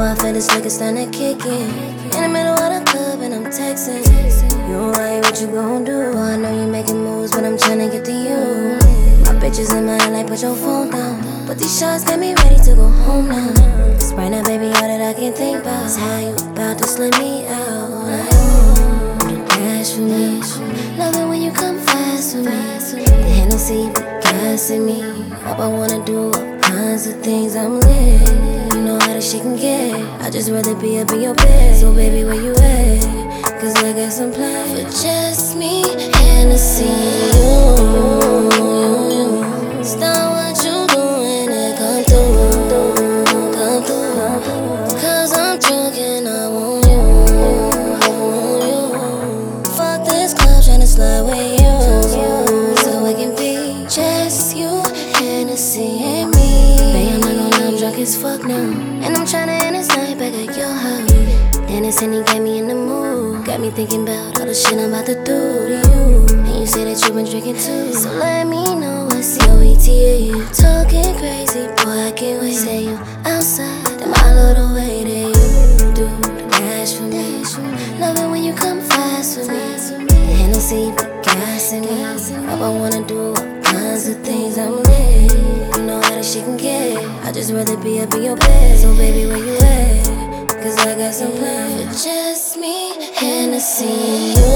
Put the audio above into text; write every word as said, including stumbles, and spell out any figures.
I feel this liquor starting to kick in. In the middle of the club and I'm texting. You alright, what you gon' do? I know you making moves, but I'm tryna get to you. My bitches in my head like put your phone down. But these shots got me ready to go home now. Cause right now, baby, all that I can think about is how you about to slip me out. Like, ooh, the dash for me. Love it when you come fast with me. The Hennessy be gassing me. All I wanna do all kinds of things, I'm lit. You know how this shit can get. I just rather be up in your bed. So baby, where you at? Cause I got some plans for just me, Hennessy, you, you. Stop what you doing and come through, come through. Cause I'm drunk and I want you, I want you. Fuck this club, tryna slide with you, so it can be just you, Hennessy and me. Babe, I'm not gonna lie, I'm drunk as fuck now, and I'm tryna end this night back at your house. Then this Henny got me in the mood, got me thinking about all the shit I'm about to do to you. And you say that you been drinking too, so let me know what's your E T A. You talking crazy, boy, I can't wait. Say you outside, then I love the way that you do the dash for me. Love it when you come fast with me. The Hennessy be gassing me. All I wanna do all kinds of things, I'm lit. You know how this shit can get. I just rather be up in your bed. So baby, where you at? Cause I got some plans for just me, Hennessy, you.